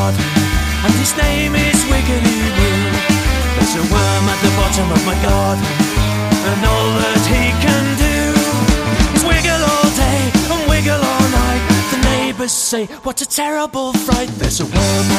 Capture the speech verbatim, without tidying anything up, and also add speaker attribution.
Speaker 1: garden, and his name is Wiggly Woo. There's a worm at the bottom of my garden, and all that he can do is wiggle all day and wiggle all night. The neighbours say, what a terrible fright. There's a worm